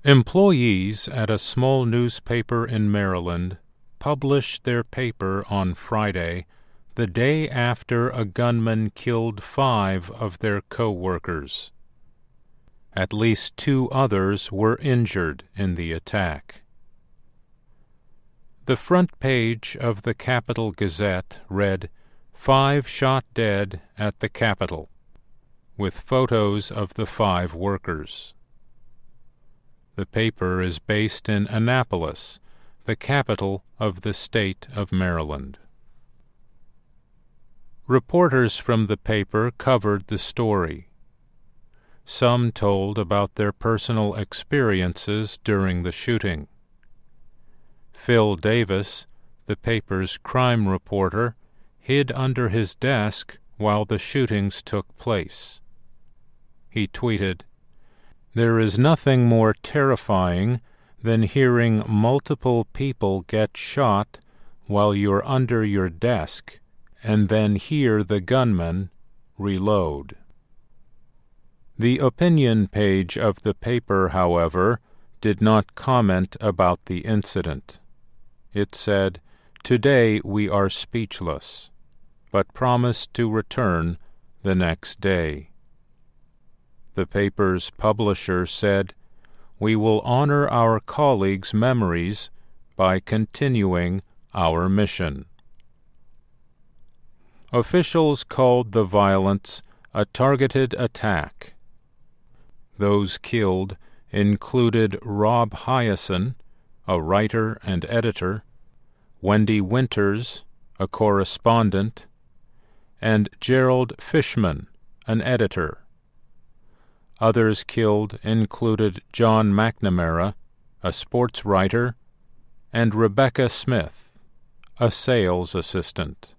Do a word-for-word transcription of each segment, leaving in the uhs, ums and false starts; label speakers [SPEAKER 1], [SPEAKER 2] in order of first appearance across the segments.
[SPEAKER 1] Employees at a small newspaper in Maryland published their paper on Friday, the day after a gunman killed five of their co-workers. At least two others were injured in the attack. The front page of the Capital Gazette read, "Five shot dead at the Capitol," with photos of the five workers. The paper is based in Annapolis, the capital of the state of Maryland. Reporters from the paper covered the story. Some told about their personal experiences during the shooting. Phil Davis, the paper's crime reporter, hid under his desk while the shootings took place. He tweeted, "There is nothing more terrifying than hearing multiple people get shot while you're under your desk and then hear the gunman reload." The opinion page of the paper, however, did not comment about the incident. It said, "Today we are speechless," but promised to return the next day. The paper's publisher said, "We will honor our colleagues' memories by continuing our mission." Officials called the violence a targeted attack. Those killed included Rob Hyacin, a writer and editor, Wendy Winters, a correspondent, and Gerald Fishman, an editor. Others killed included John McNamara, a sports writer, and Rebecca Smith, a sales assistant.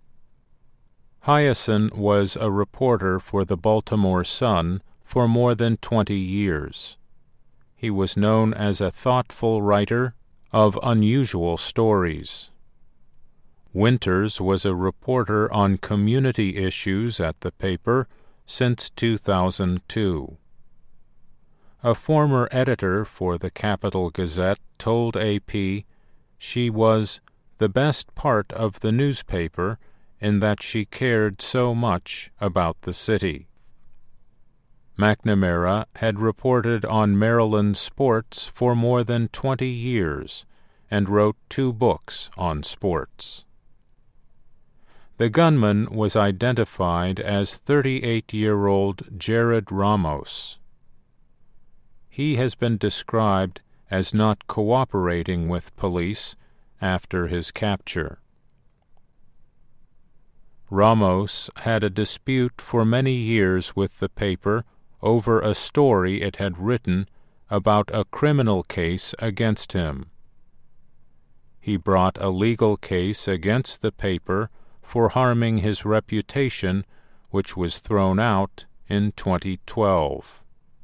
[SPEAKER 1] Hyacin was a reporter for the Baltimore Sun for more than twenty years. He was known as a thoughtful writer of unusual stories. Winters was a reporter on community issues at the paper since two thousand two. A former editor for the Capital Gazette told A P she was the best part of the newspaper in that she cared so much about the city. McNamara had reported on Maryland sports for more than twenty years and wrote two books on sports. The gunman was identified as thirty-eight-year-old Jared Ramos. He has been described as not cooperating with police after his capture. Ramos had a dispute for many years with the paper over a story it had written about a criminal case against him. He brought a legal case against the paper for harming his reputation, which was thrown out in twenty twelve.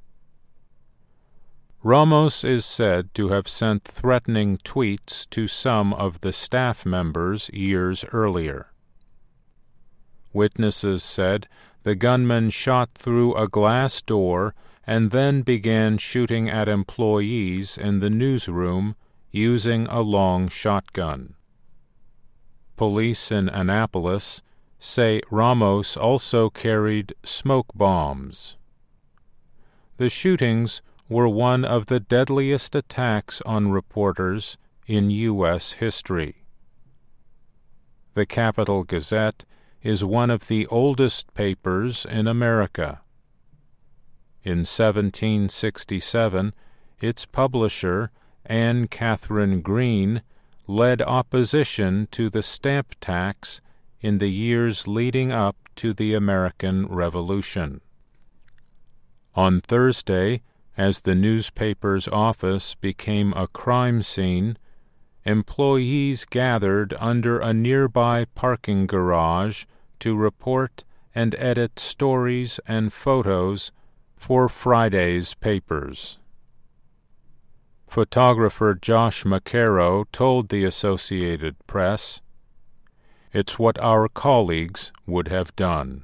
[SPEAKER 1] Ramos is said to have sent threatening tweets to some of the staff members years earlier. Witnesses said the gunman shot through a glass door and then began shooting at employees in the newsroom using a long shotgun. Police in Annapolis say Ramos also carried smoke bombs. The shootings were one of the deadliest attacks on reporters in U S history. The Capital Gazette is one of the oldest papers in America. In seventeen sixty-seven, its publisher, Anne Catherine Green, led opposition to the stamp tax in the years leading up to the American Revolution. On Thursday, as the newspaper's office became a crime scene, employees gathered under a nearby parking garage to report and edit stories and photos for Friday's papers. Photographer Josh McCarrow told the Associated Press, "It's what our colleagues would have done."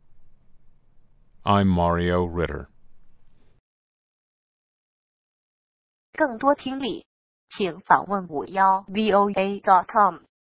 [SPEAKER 1] I'm Mario Ritter.
[SPEAKER 2] 更多听力，请访问五幺 V O A dot com。